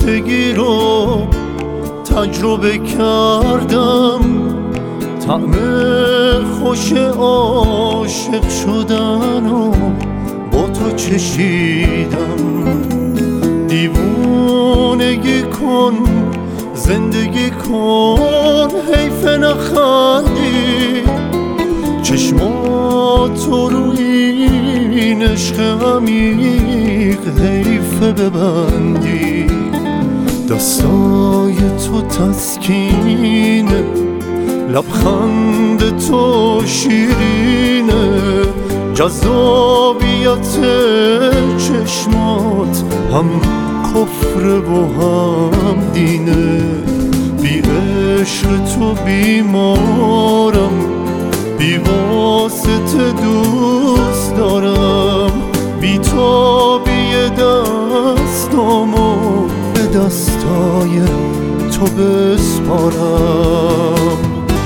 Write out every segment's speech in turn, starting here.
تنهایی رو تجربه کردم، طعم خوش عاشق شدن و با تو چشیدم. دیوونگی کن، زندگی کن، حیف نخندی، چشماتو رو این عشق عمیق حیف ببندی. دستای تو تسکینه، لبخند تو شیرینه، جذابیت چشمات هم کفر و هم دینه. بی عشق تو بیمارم، بی واسطه دوست دارم، بی تابی دستامو به دستای تو بسپارم.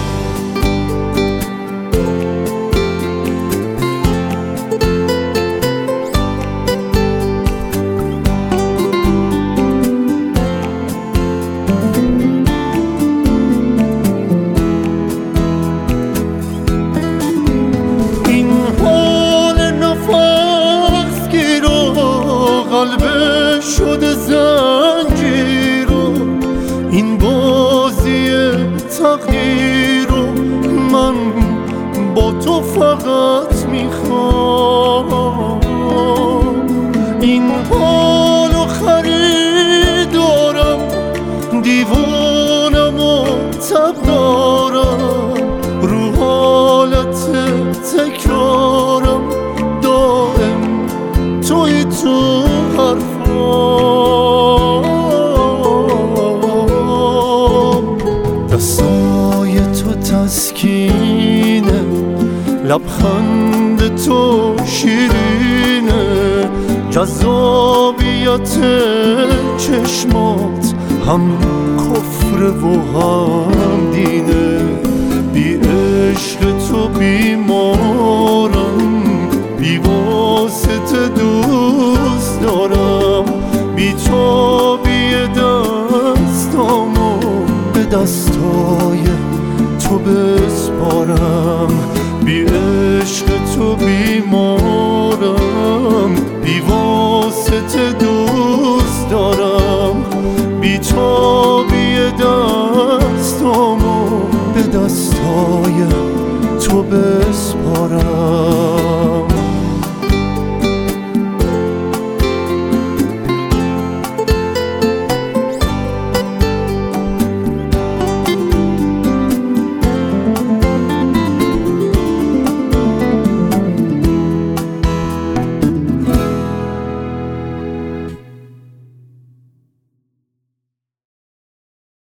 قلبش شده زنجیر و این بازی تقدیر و من با تو فقط میخوام. این حالو خریدارم، دیوانم و تب دارم، رو حالت تکرارم، دائم توی تو دستای تو تسکینه، لبخند تو شیرینه، جذابیت چشمات هم کفر و هم دینه. بی عشق تو بیمارم، بی واسطه دوست دارم، بی تابی دستامو به دستای تو بسپارم. بی عشق تو بیمارم، بی واسطه دوست دارم، بی تابی دستامو به دستای تو بسپارم.